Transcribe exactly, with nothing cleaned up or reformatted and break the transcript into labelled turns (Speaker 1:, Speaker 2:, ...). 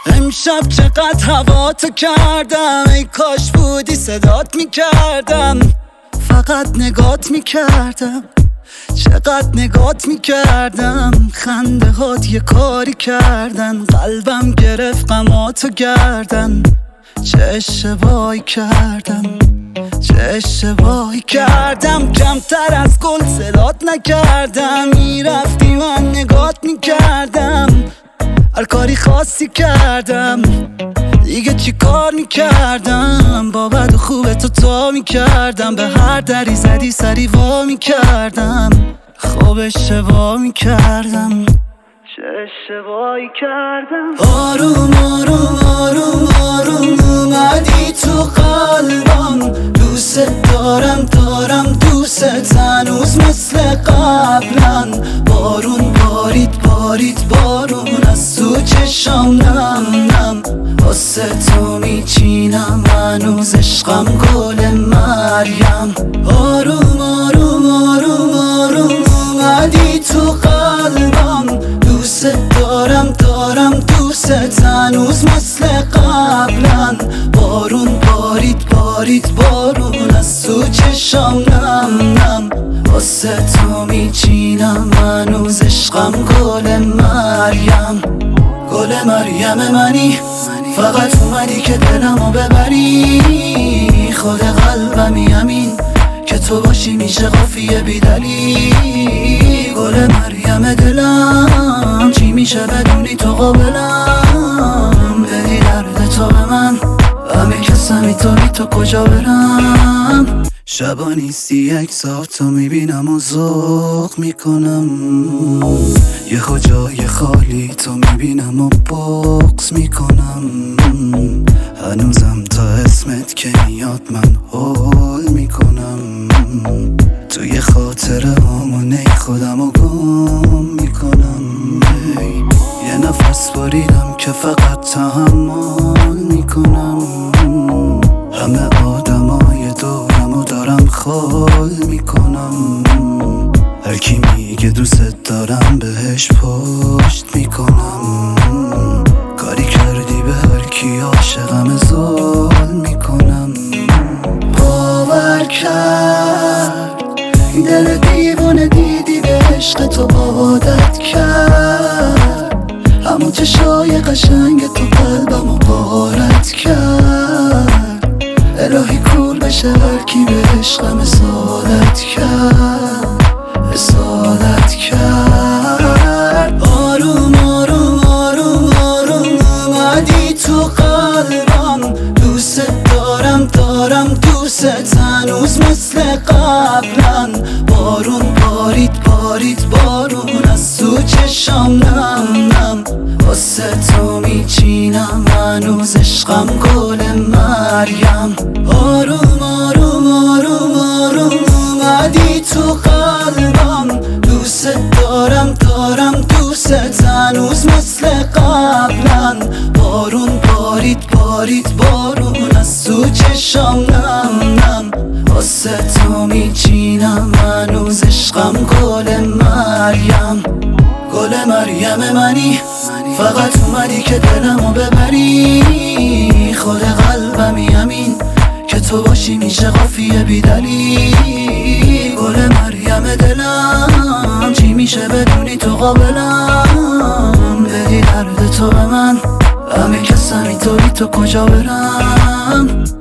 Speaker 1: امشب چقدر هوا تو کردم، ای کاش بودی صدات میکردم. فقط نگات میکردم، چقدر نگات میکردم. خنده هات یه کاری کردن، قلبم گرفت غماتو گردن. چه اشتباهی کردم، چه اشتباهی کردم. کمتر از گل صدات نکردم، میرفتی من نگات میکردم. هر کاری خاصی کردم، دیگه چی کار میکردم. با بد و خوب تو تا میکردم، به هر دری زدی سری وا میکردم. خوب اشتباه میکردم، چه اشتباهی کردم. آروم آروم آروم آروم اومدی تو قلبم. دوست دارم دارم دوست هنوز مثل قبلا. بارون بارید بارید بارون از تو چشام نم نم. واسه تو میچینم هنوز عشقم گل مریم. آروم آروم آروم آروم اومدی تو قلبم. دوست دارم دارم دوست هنوز مثل قبلا. بارون بارید بارید بارون از تو چشام نم نم. واسه تو میچینم هنوز عشقم گل مریم. گل مریم منی، فقط اومدی که دلمو ببری. خود قلبمی همین که تو باشی میشه قافیه بیدلی. گل مریم دلم چی میشه بدونی تو قابلم. بدی درد تو به من، همه کسمی تو بی تو کجا برم. شبا نیستی یک ساعت تو میبینم و ذوق میکنم. یه جای خالی تو میبینم و بغض میکنم. هنوزم تا اسمت که میاد من هول میکنم. توی خاطره همونه خودم و گم میکنم. یه نفس باریدم که فقط تحمل میکنم. همه آدمای دورم و دارم خال میکنم. هر کی میگه دوست دارم بهش پشت میکنم. کاری کردی به هر کی عاشقم زل میکنم. باور کرد دل دیوونه دیدی به عشق تو عادت کرد. همون چشای قشنگ تو قلبمو غارت کرد. الهی کول بشه هر کی به عشقم اصالت کرد، اصالت کرد. آروم آروم آروم آروم اومدی تو قلبم. دوست دارم دارم دوست هنوز مثل قبلا. بارون بارید بارید بارون از تو چشام نم نم. واسه تو میچینم هنوز عشقم گل مریم. آروم آروم آروم آروم اومدی تو قلبم. دوست دارم دارم دوست هنوز مثل قبلا. بارون بارید بارید بارون از تو چشام نم نم. واسه تو میچینم هنوز عشقم گل مریم. گل مریم منی، فقط اومدی که دلمو ببری. خود قلبمی همین که تو باشی میشه قافیه بیدلی. گل مریم دلم چی میشه بدونی تو قابلم. بدی درد تو به من، همه کسمی تو بی تو کجا برم.